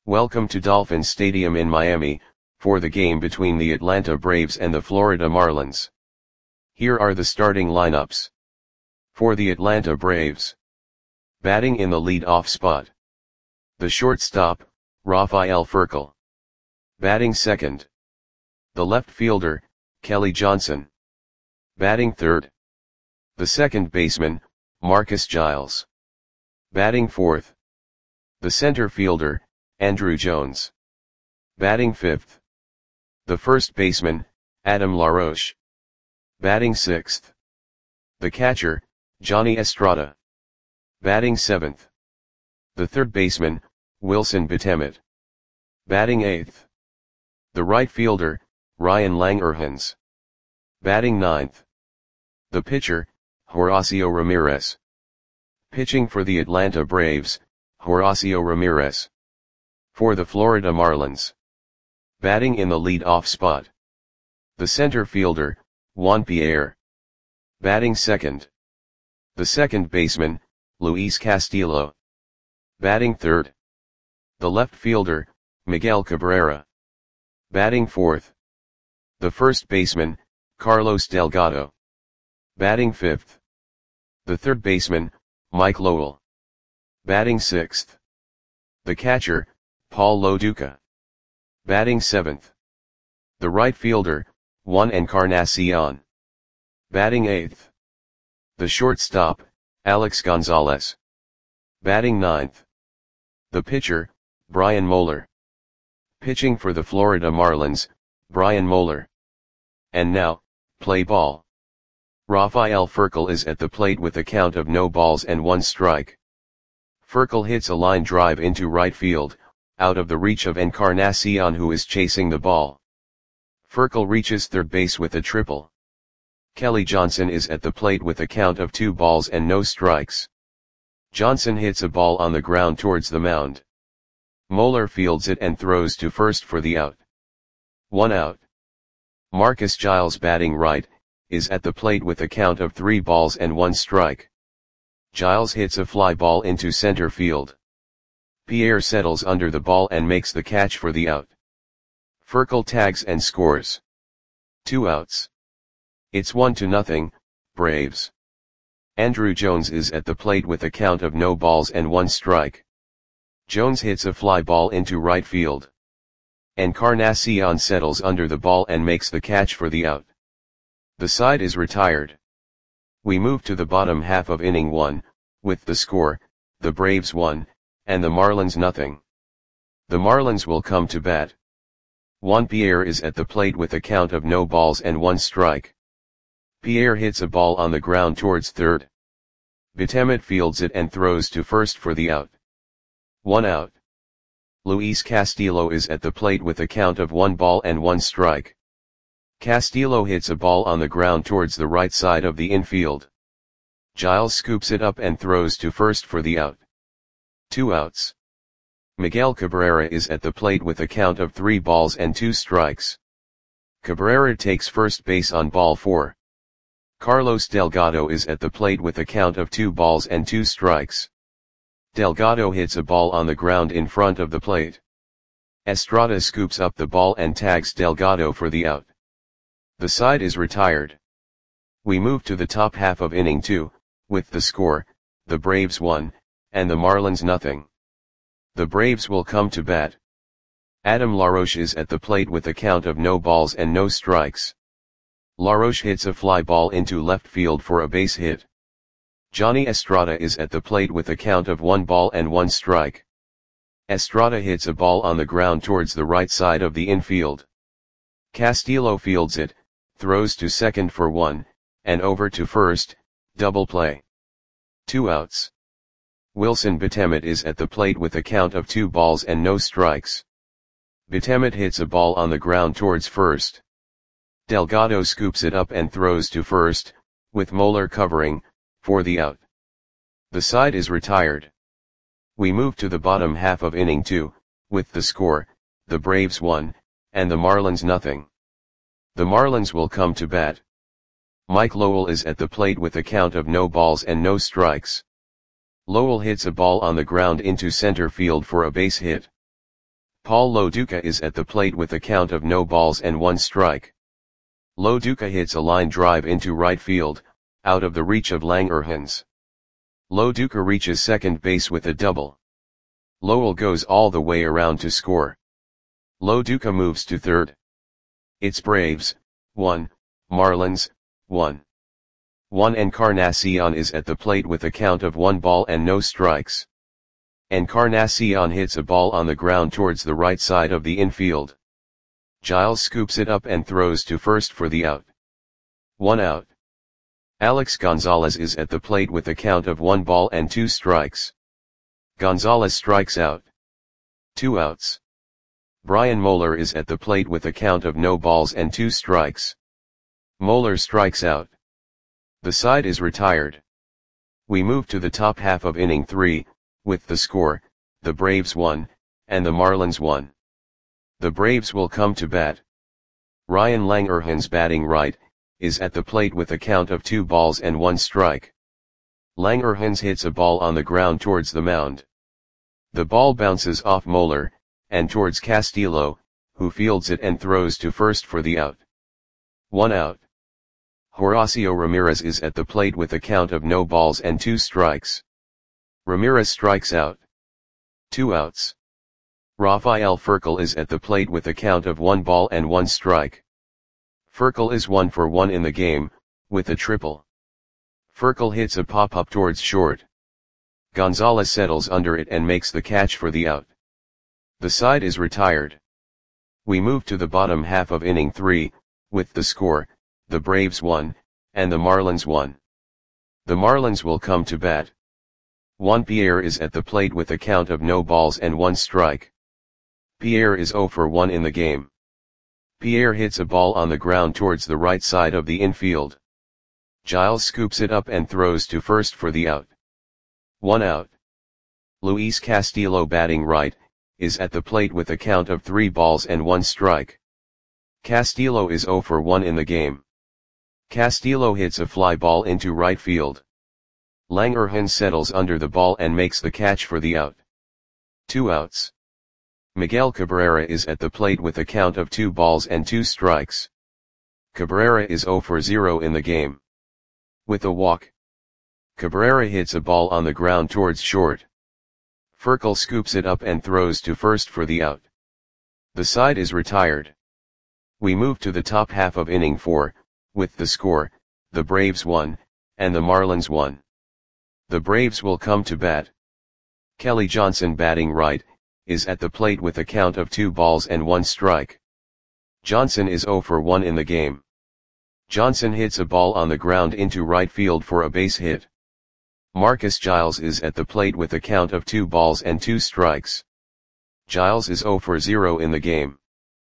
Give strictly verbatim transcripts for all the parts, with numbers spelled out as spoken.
Welcome to Dolphins Stadium in Miami, for the game between the Atlanta Braves and the Florida Marlins. Here are the starting lineups. For the Atlanta Braves. Batting in the lead-off spot. The shortstop, Rafael Furcal. Batting second. The left fielder, Kelly Johnson. Batting third. The second baseman, Marcus Giles. Batting fourth. The center fielder, Andruw Jones. Batting fifth. The first baseman, Adam LaRoche. Batting sixth. The catcher, Johnny Estrada. Batting seventh. The third baseman, Wilson Betemet. Batting eighth. The right fielder, Ryan Langerhans. Batting ninth. The pitcher, Horacio Ramirez. Pitching for the Atlanta Braves, Horacio Ramirez. For the Florida Marlins. Batting in the lead-off spot. The center fielder, Juan Pierre. Batting second. The second baseman, Luis Castillo. Batting third. The left fielder, Miguel Cabrera. Batting fourth. The first baseman, Carlos Delgado. Batting fifth. The third baseman, Mike Lowell. Batting sixth. The catcher, Paul Lo Duca. Batting seventh. The right fielder, Juan Encarnacion. Batting eighth. The shortstop, Alex Gonzalez. Batting ninth. The pitcher, Brian Moeller. Pitching for the Florida Marlins, Brian Moeller. And now, play ball. Rafael Furcal is at the plate with a count of no balls and one strike. Furcal hits a line drive into right field, out of the reach of Encarnacion, who is chasing the ball. Furcal reaches third base with a triple. Kelly Johnson is at the plate with a count of two balls and no strikes. Johnson hits a ball on the ground towards the mound. Moeller fields it and throws to first for the out. One out. Marcus Giles, batting right, is at the plate with a count of three balls and one strike. Giles hits a fly ball into center field. Pierre settles under the ball and makes the catch for the out. Furcal tags and scores. Two outs. It's one to nothing, Braves. Andruw Jones is at the plate with a count of no balls and one strike. Jones hits a fly ball into right field. Encarnacion settles under the ball and makes the catch for the out. The side is retired. We move to the bottom half of inning one, with the score, the Braves one, and the Marlins nothing. The Marlins will come to bat. Juan Pierre is at the plate with a count of no balls and one strike. Pierre hits a ball on the ground towards third. Betemet fields it and throws to first for the out. One out. Luis Castillo is at the plate with a count of one ball and one strike. Castillo hits a ball on the ground towards the right side of the infield. Giles scoops it up and throws to first for the out. Two outs. Miguel Cabrera is at the plate with a count of three balls and two strikes. Cabrera takes first base on ball four. Carlos Delgado is at the plate with a count of two balls and two strikes. Delgado hits a ball on the ground in front of the plate. Estrada scoops up the ball and tags Delgado for the out. The side is retired. We move to the top half of inning two, with the score, the Braves one, and the Marlins nothing. The Braves will come to bat. Adam LaRoche is at the plate with a count of no balls and no strikes. LaRoche hits a fly ball into left field for a base hit. Johnny Estrada is at the plate with a count of one ball and one strike. Estrada hits a ball on the ground towards the right side of the infield. Castillo fields it, throws to second for one, and over to first, double play. Two outs. Wilson Betemet is at the plate with a count of two balls and no strikes. Betemet hits a ball on the ground towards first. Delgado scoops it up and throws to first, with Moeller covering, for the out. The side is retired. We move to the bottom half of inning two, with the score, the Braves one, and the Marlins nothing. The Marlins will come to bat. Mike Lowell is at the plate with a count of no balls and no strikes. Lowell hits a ball on the ground into center field for a base hit. Paul Lo Duca is at the plate with a count of no balls and one strike. Lo Duca hits a line drive into right field, out of the reach of Langerhans. Lo Duca reaches second base with a double. Lowell goes all the way around to score. Lo Duca moves to third. It's Braves, one, Marlins, one. one Encarnacion is at the plate with a count of one ball and no strikes. Encarnacion hits a ball on the ground towards the right side of the infield. Giles scoops it up and throws to first for the out. One out. Alex Gonzalez is at the plate with a count of one ball and two strikes. Gonzalez strikes out. Two outs. Brian Moeller is at the plate with a count of no balls and two strikes. Moeller strikes out. The side is retired. We move to the top half of inning three, with the score, the Braves won, and the Marlins won. The Braves will come to bat. Ryan Langerhans, batting right, is at the plate with a count of two balls and one strike. Langerhans hits a ball on the ground towards the mound. The ball bounces off Moeller, and towards Castillo, who fields it and throws to first for the out. One out. Horacio Ramirez is at the plate with a count of no balls and two strikes. Ramirez strikes out. Two outs. Rafael Furcal is at the plate with a count of one ball and one strike. Furcal is one for one in the game, with a triple. Furcal hits a pop-up towards short. Gonzalez settles under it and makes the catch for the out. The side is retired. We move to the bottom half of inning three, with the score, the Braves won, and the Marlins won. The Marlins will come to bat. Juan Pierre is at the plate with a count of no balls and one strike. Pierre is zero for one in the game. Pierre hits a ball on the ground towards the right side of the infield. Giles scoops it up and throws to first for the out. One out. Luis Castillo, batting right, is at the plate with a count of three balls and one strike. Castillo is zero for one in the game. Castillo hits a fly ball into right field. Langerhans settles under the ball and makes the catch for the out. Two outs. Miguel Cabrera is at the plate with a count of two balls and two strikes. Cabrera is zero for zero in the game. With a walk. Cabrera hits a ball on the ground towards short. Furcal scoops it up and throws to first for the out. The side is retired. We move to the top half of inning four, with the score, the Braves won, and the Marlins won. The Braves will come to bat. Kelly Johnson, batting right, is at the plate with a count of two balls and one strike. Johnson is zero for one in the game. Johnson hits a ball on the ground into right field for a base hit. Marcus Giles is at the plate with a count of two balls and two strikes. Giles is zero for zero in the game.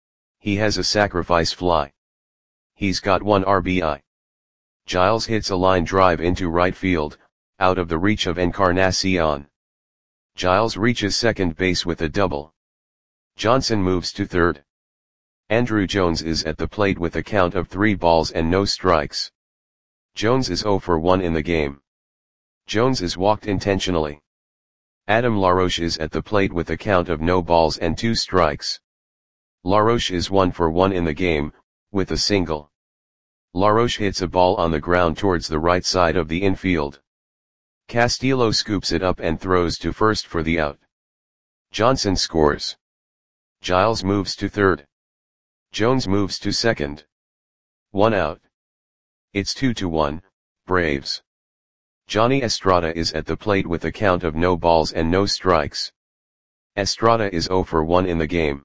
He has a sacrifice fly. He's got one R B I. Giles hits a line drive into right field, out of the reach of Encarnacion. Giles reaches second base with a double. Johnson moves to third. Andrew Jones is at the plate with a count of three balls and no strikes. Jones is zero for one in the game. Jones is walked intentionally. Adam LaRoche is at the plate with a count of no balls and two strikes. LaRoche is one for one in the game, with a single. LaRoche hits a ball on the ground towards the right side of the infield. Castillo scoops it up and throws to first for the out. Johnson scores. Giles moves to third. Jones moves to second. One out. It's two to one, Braves. Johnny Estrada is at the plate with a count of no balls and no strikes. Estrada is zero for one in the game.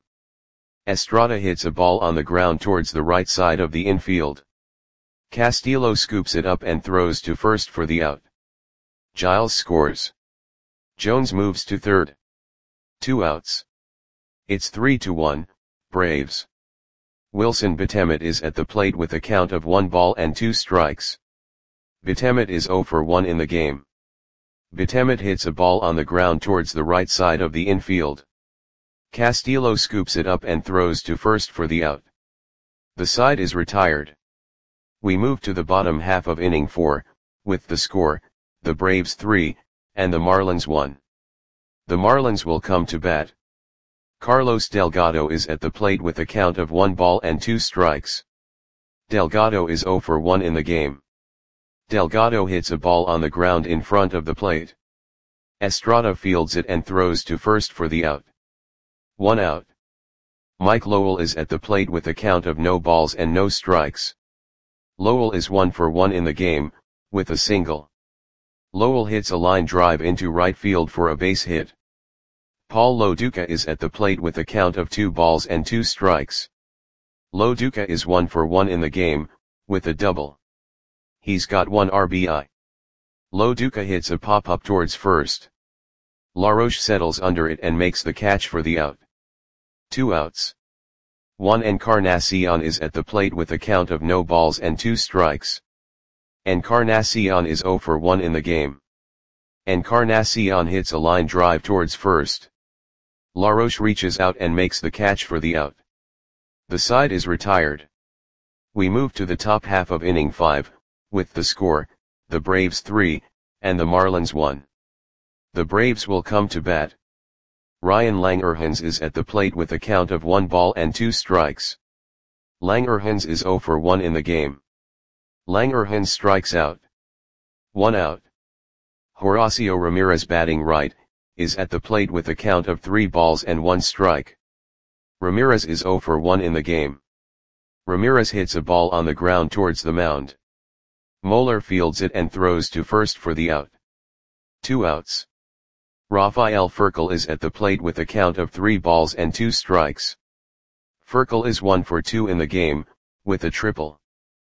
Estrada hits a ball on the ground towards the right side of the infield. Castillo scoops it up and throws to first for the out. Giles scores. Jones moves to third. Two outs. It's three to one, Braves. Wilson Betemet is at the plate with a count of one ball and two strikes. Betemet is zero for one in the game. Betemet hits a ball on the ground towards the right side of the infield. Castillo scoops it up and throws to first for the out. The side is retired. We move to the bottom half of inning four, with the score, the Braves three, and the Marlins one. The Marlins will come to bat. Carlos Delgado is at the plate with a count of one ball and two strikes. Delgado is zero for one in the game. Delgado hits a ball on the ground in front of the plate. Estrada fields it and throws to first for the out. One out. Mike Lowell is at the plate with a count of no balls and no strikes. Lowell is one for one in the game, with a single. Lowell hits a line drive into right field for a base hit. Paul Loduca is at the plate with a count of two balls and two strikes. Loduca is one for one in the game, with a double. He's got one R B I. Loduca hits a pop-up towards first. LaRoche settles under it and makes the catch for the out. Two outs. Juan Encarnacion is at the plate with a count of no balls and two strikes. Encarnacion is zero for one in the game. Encarnacion hits a line drive towards first. LaRoche reaches out and makes the catch for the out. The side is retired. We move to the top half of inning five, with the score, the Braves three, and the Marlins one. The Braves will come to bat. Ryan Langerhans is at the plate with a count of one ball and two strikes. Langerhans is zero for one in the game. Langerhans strikes out. One out. Horacio Ramirez, batting right, is at the plate with a count of three balls and one strike. Ramirez is zero for one in the game. Ramirez hits a ball on the ground towards the mound. Moeller fields it and throws to first for the out. Two outs. Rafael Furcal is at the plate with a count of three balls and two strikes. Furcal is one for two in the game, with a triple.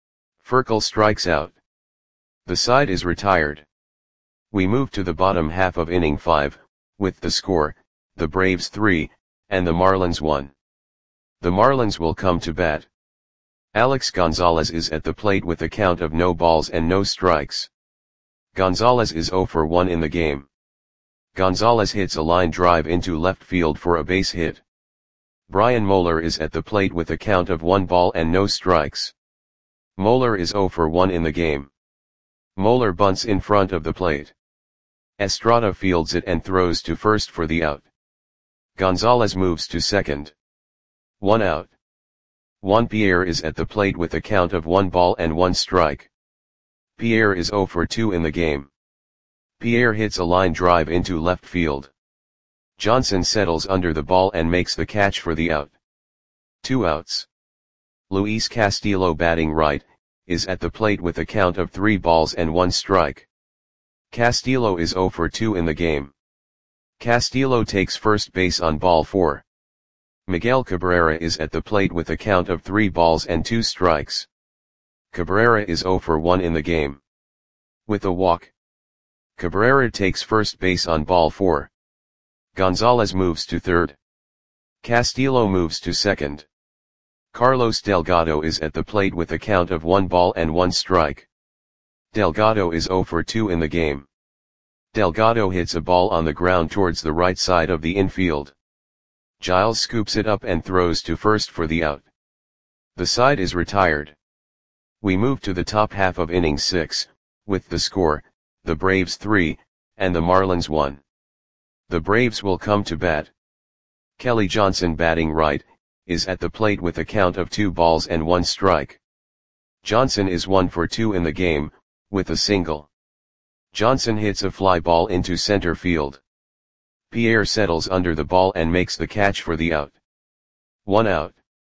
Furcal strikes out. The side is retired. We move to the bottom half of inning five, with the score, the Braves three, and the Marlins one. The Marlins will come to bat. Alex Gonzalez is at the plate with a count of no balls and no strikes. Gonzalez is zero for one in the game. Gonzalez hits a line drive into left field for a base hit. Brian Moeller is at the plate with a count of one ball and no strikes. Moeller is zero for one in the game. Moeller bunts in front of the plate. Estrada fields it and throws to first for the out. Gonzalez moves to second. One out. Juan Pierre is at the plate with a count of one ball and one strike. Pierre is zero for two in the game. Pierre hits a line drive into left field. Johnson settles under the ball and makes the catch for the out. Two outs. Luis Castillo, batting right, is at the plate with a count of three balls and one strike. Castillo is zero for two in the game. Castillo takes first base on ball four. Miguel Cabrera is at the plate with a count of three balls and two strikes. Cabrera is zero for one in the game. With a walk. Cabrera takes first base on ball four. Gonzalez moves to third. Castillo moves to second. Carlos Delgado is at the plate with a count of one ball and one strike. Delgado is zero for two in the game. Delgado hits a ball on the ground towards the right side of the infield. Giles scoops it up and throws to first for the out. The side is retired. We move to the top half of inning six, with the score, the Braves three, and the Marlins one. The Braves will come to bat. Kelly Johnson, batting right, is at the plate with a count of two balls and one strike. Johnson is one for two in the game, with a single. Johnson hits a fly ball into center field. Pierre settles under the ball and makes the catch for the out. One out.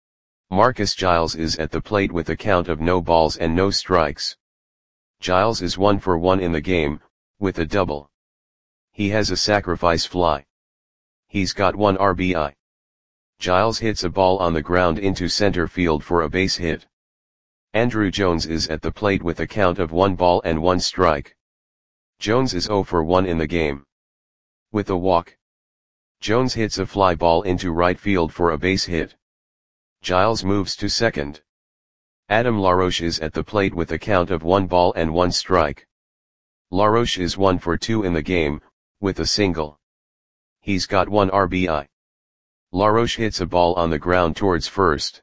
Marcus Giles is at the plate with a count of no balls and no strikes. Giles is one for one in the game, with a double. He has a sacrifice fly. He's got one R B I. Giles hits a ball on the ground into center field for a base hit. Andrew Jones is at the plate with a count of one ball and one strike. Jones is zero for one in the game. With a walk. Jones hits a fly ball into right field for a base hit. Giles moves to second. Adam LaRoche is at the plate with a count of one ball and one strike. LaRoche is one for two in the game, with a single. He's got one R B I. LaRoche hits a ball on the ground towards first.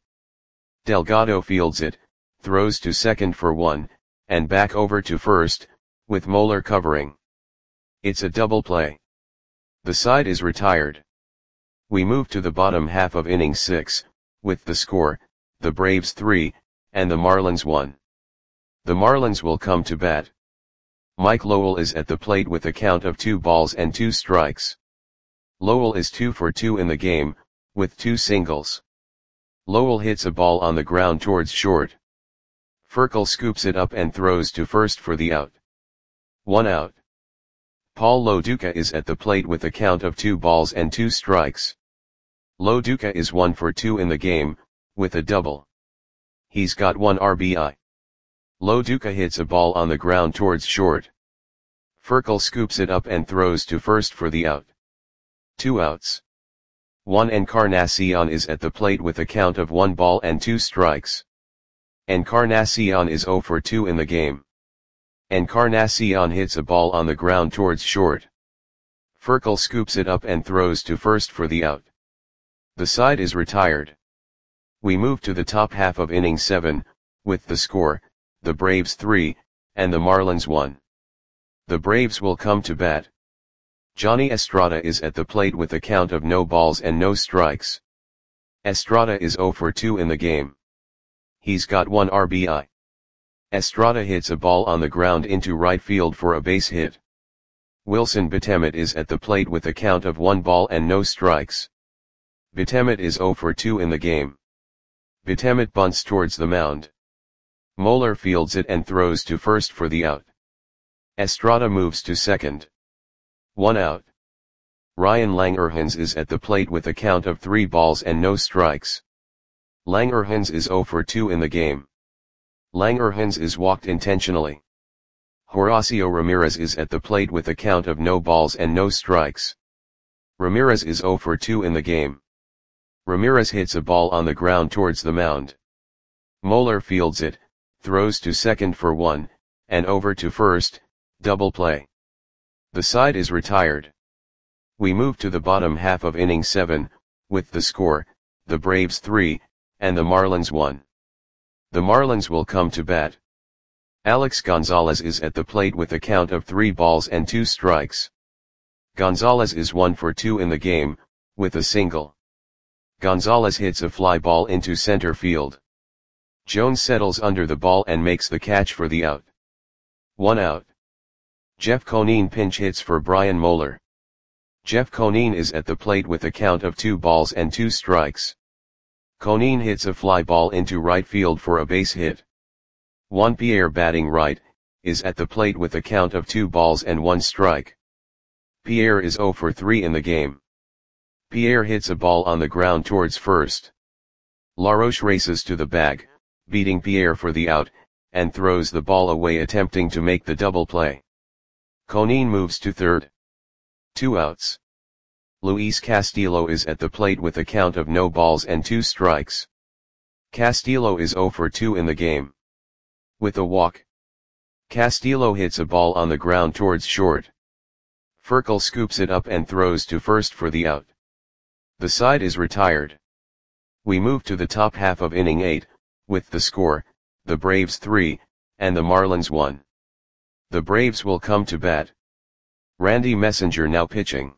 Delgado fields it, throws to second for one, and back over to first, with Moeller covering. It's a double play. The side is retired. We move to the bottom half of inning six, with the score, the Braves three, and the Marlins one. The Marlins will come to bat. Mike Lowell is at the plate with a count of two balls and two strikes. Lowell is two for two in the game, with two singles. Lowell hits a ball on the ground towards short. Furcal scoops it up and throws to first for the out. One out. Paul Lo Duca is at the plate with a count of two balls and two strikes. Lo Duca is one for two in the game, with a double. He's got one R B I. Lo Duca hits a ball on the ground towards short. Furcal scoops it up and throws to first for the out. Two outs. Juan Encarnacion is at the plate with a count of one ball and two strikes. Encarnacion is zero for two in the game. Encarnacion hits a ball on the ground towards short. Furcal scoops it up and throws to first for the out. The side is retired. We move to the top half of inning seven, with the score, the Braves three, and the Marlins one. The Braves will come to bat. Johnny Estrada is at the plate with a count of no balls and no strikes. Estrada is zero for two in the game. He's got one R B I. Estrada hits a ball on the ground into right field for a base hit. Wilson Betemit is at the plate with a count of one ball and no strikes. Betemit is zero for two in the game. Betemit bunts towards the mound. Moeller fields it and throws to first for the out. Estrada moves to second. One out. Ryan Langerhans is at the plate with a count of three balls and no strikes. Langerhans is zero for two in the game. Langerhans is walked intentionally. Horacio Ramirez is at the plate with a count of no balls and no strikes. Ramirez is zero for two in the game. Ramirez hits a ball on the ground towards the mound. Moeller fields it, throws to second for one, and over to first, double play. The side is retired. We move to the bottom half of inning seven, with the score, the Braves three, and the Marlins one. The Marlins will come to bat. Alex Gonzalez is at the plate with a count of three balls and two strikes. Gonzalez is one for two in the game, with a single. Gonzalez hits a fly ball into center field. Jones settles under the ball and makes the catch for the out. One out. Jeff Conine pinch hits for Brian Moeller. Jeff Conine is at the plate with a count of two balls and two strikes. Conine hits a fly ball into right field for a base hit. Juan Pierre, batting right, is at the plate with a count of two balls and one strike. Pierre is zero for three in the game. Pierre hits a ball on the ground towards first. LaRoche races to the bag, beating Pierre for the out, and throws the ball away attempting to make the double play. Conine moves to third. Two outs. Luis Castillo is at the plate with a count of no balls and two strikes. Castillo is zero for two in the game. With a walk. Castillo hits a ball on the ground towards short. Furcal scoops it up and throws to first for the out. The side is retired. We move to the top half of inning eight, with the score, the Braves three, and the Marlins one. The Braves will come to bat. Randy Messenger now pitching.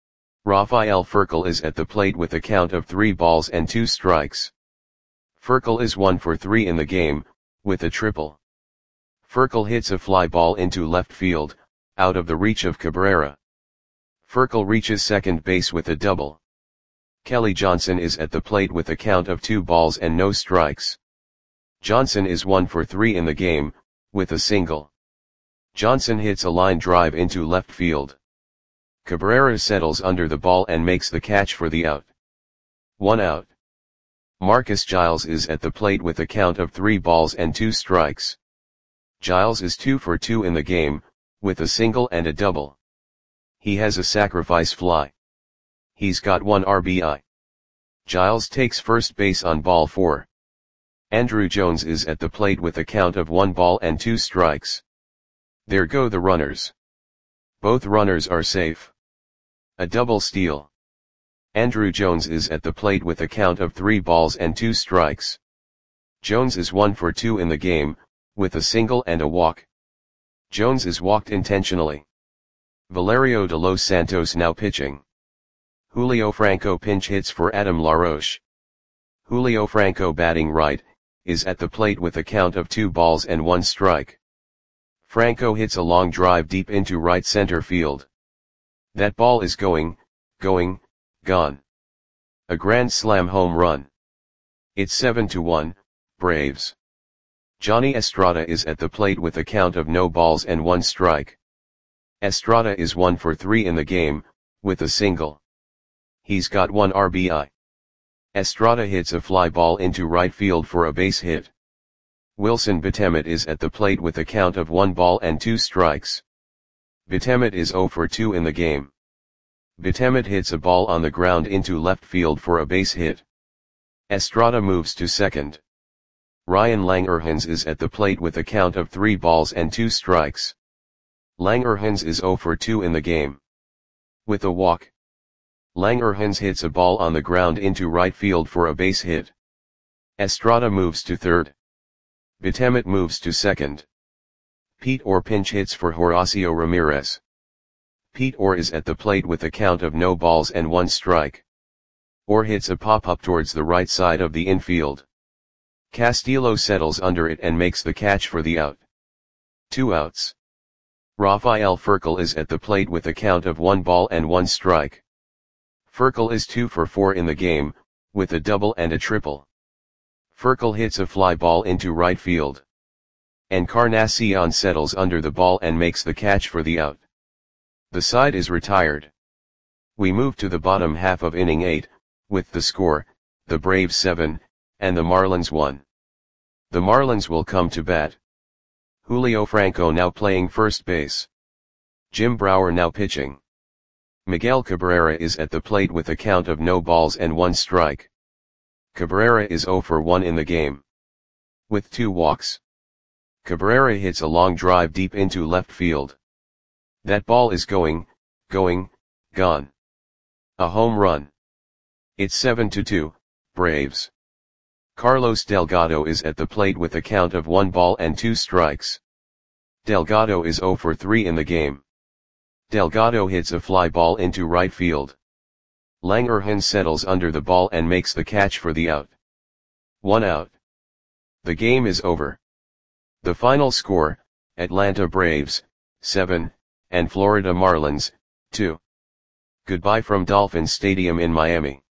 Rafael Furcal is at the plate with a count of three balls and two strikes. Furcal is one for three in the game, with a triple. Furcal hits a fly ball into left field, out of the reach of Cabrera. Furcal reaches second base with a double. Kelly Johnson is at the plate with a count of two balls and no strikes. Johnson is one for three in the game, with a single. Johnson hits a line drive into left field. Cabrera settles under the ball and makes the catch for the out. One out. Marcus Giles is at the plate with a count of three balls and two strikes. Giles is two for two in the game, with a single and a double. He has a sacrifice fly. He's got one R B I. Giles takes first base on ball four. Andrew Jones is at the plate with a count of one ball and two strikes. There go the runners. Both runners are safe. A double steal. Andrew Jones is at the plate with a count of three balls and two strikes. Jones is one for two in the game, with a single and a walk. Jones is walked intentionally. Valerio de los Santos now pitching. Julio Franco pinch hits for Adam LaRoche. Julio Franco batting right, is at the plate with a count of two balls and one strike. Franco hits a long drive deep into right center field. That ball is going, going, gone. A grand slam home run. It's seven to one, Braves. Johnny Estrada is at the plate with a count of no balls and one strike. Estrada is one for three in the game, with a single. He's got one R B I. Estrada hits a fly ball into right field for a base hit. Wilson Betemit is at the plate with a count of one ball and two strikes. Betemit is zero for two in the game. Betemit hits a ball on the ground into left field for a base hit. Estrada moves to second. Ryan Langerhans is at the plate with a count of three balls and two strikes. Langerhans is zero for two in the game. With a walk. Langerhans hits a ball on the ground into right field for a base hit. Estrada moves to third. Betemit moves to second. Pete Orr pinch hits for Horacio Ramirez. Pete Orr is at the plate with a count of no balls and one strike. Orr hits a pop-up towards the right side of the infield. Castillo settles under it and makes the catch for the out. Two outs. Rafael Furcal is at the plate with a count of one ball and one strike. Furcal is two for four in the game, with a double and a triple. Furcal hits a fly ball into right field. Encarnacion settles under the ball and makes the catch for the out. The side is retired. We move to the bottom half of inning eight, with the score, the Braves seven, and the Marlins one. The Marlins will come to bat. Julio Franco now playing first base. Jim Brower now pitching. Miguel Cabrera is at the plate with a count of no balls and one strike. Cabrera is zero for one in the game. With two walks. Cabrera hits a long drive deep into left field. That ball is going, going, gone. A home run. It's seven to two, Braves. Carlos Delgado is at the plate with a count of one ball and two strikes. Delgado is zero for three in the game. Delgado hits a fly ball into right field. Langerhans settles under the ball and makes the catch for the out. One out. The game is over. The final score, Atlanta Braves, seven, and Florida Marlins, two. Goodbye from Dolphin Stadium in Miami.